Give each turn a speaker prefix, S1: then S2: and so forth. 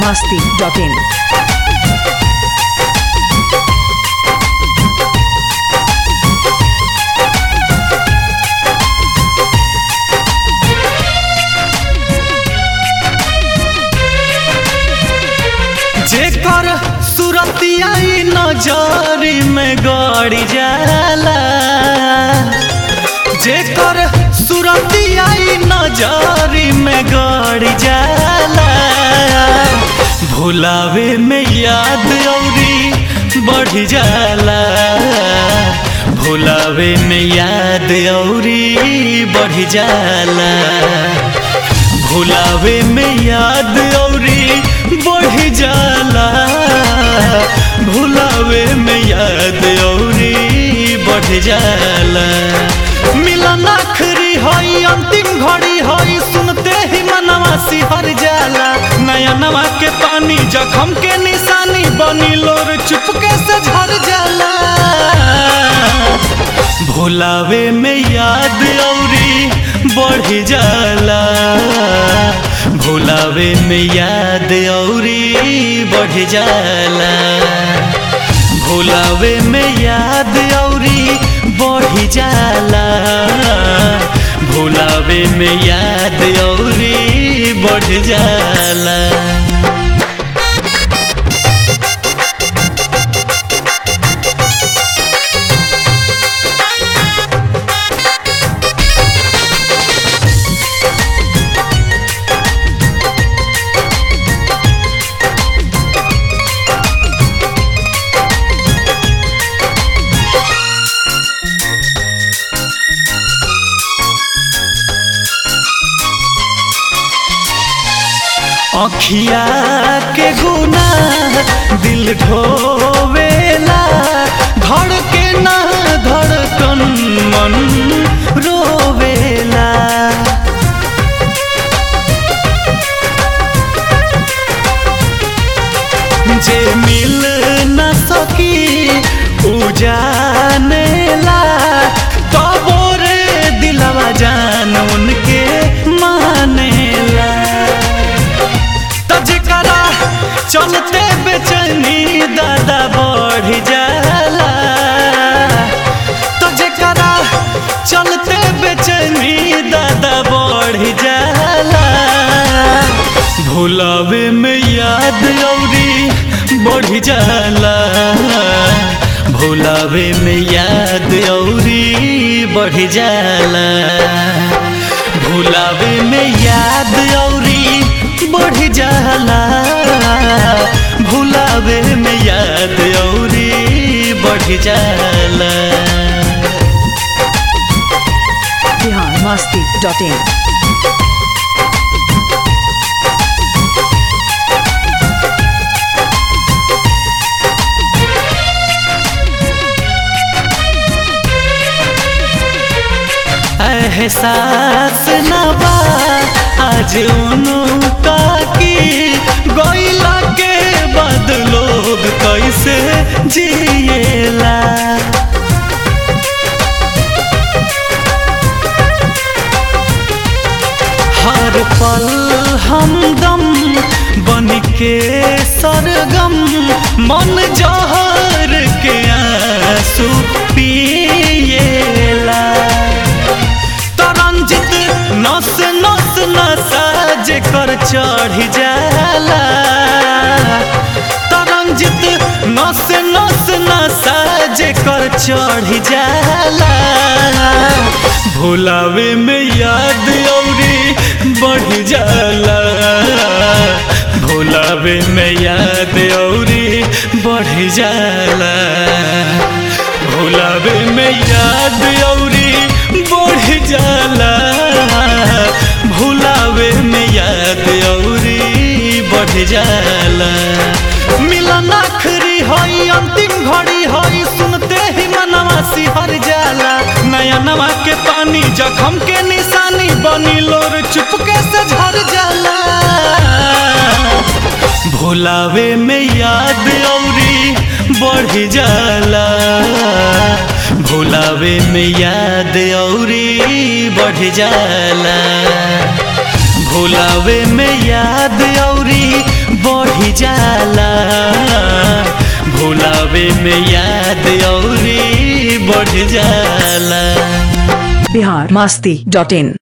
S1: biharmasti.in
S2: जेकर सुरतिया नजरी में गड़ जाला, जेकर सुरतिया नजरी में गड़ जाला, भुलावे में याद औरी बढ़ जाला, भुलावे में याद औरी बढ़ जाला, भुलावे में याद औरी बढ़ जाला, भुलावे में याद औरी बढ़ जाला। मिलन आखिरी होई अंतिम घड़ी होई, सुनते ही मनवा सिहर जाला, नया नवा के पानी जख्म के निशानी बनी, लोर चुपके से झर जाला, भुलावे में याद औरी बढ़ जाला, भुलावे में याद औरी बढ़ जाला, भुलावे में याद औरी बढ़ जाला, भुलावे में याद औरी बढ़ जाला। अखिया के गुनाह दिल ढोवेला, धड़के ना धड़कन मन रोवेला, जे मिल न सकी उ जानेला, तबो रे दिलवा जान उनके मानेला, जेकरा चलते बेचैनी दादा बढ़ जाला, तो जेकरा चलते बेचैनी दादा बढ़ जाला, भुलावे में याद औरी बढ़ जाला, भुलावे में याद औरी बढ़ जाला, भुलावे में याद औरी बढ़ जाला, भुलावे में याद औरी बढ़ जाला।
S1: biharmasti.in
S2: एहसास ना बा आज उनका की, गइला के बाद लोग कैसे जिएला, हर पल हमदम बन के सरगम, मन जहर के आंसू पिएला, तरंजित नस नस नसा जेकर चढ़ जाला, तरंजित नस नस नसा जेकर चढ़ जाला, भुलावे में याद औरी बढ़ जाला, भुलावे में याद औरी बढ़ जाला, भुलावे में याद औरी बढ़ जाला, भुलावे में याद औरी बढ़ जाला। मिलन आखिरी होई अंतिम घड़ी होई, सुनते ही मनवा सिहर जाला, नया नवा के पानी जख्म के निशानी बनी, लोर चुपके से झर जाला, भुलावे में याद औरी बढ़ जाला, भुलावे में याद औरी बढ़ जाला, भुलावे में याद औरी बढ़ बढ़ी जाला, भुलावे में याद औरी बढ़ जाला।
S1: biharmasti.in